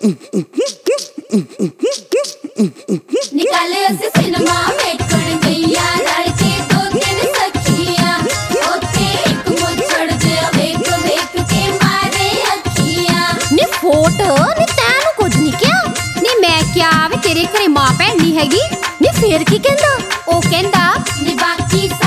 निकाल असी सिनेमा वेखण गईया रल के दो तीन सखियां ओथे एक मुछड़ जे वेख वेख के मारे अखियां नी फोट नी तैनू कुछ नहीं क्या नी मैं क्या वे तेरे घरे मां भैन नहीं हैगी नी फिर की कहंदा ओ कहंदा नी बाकी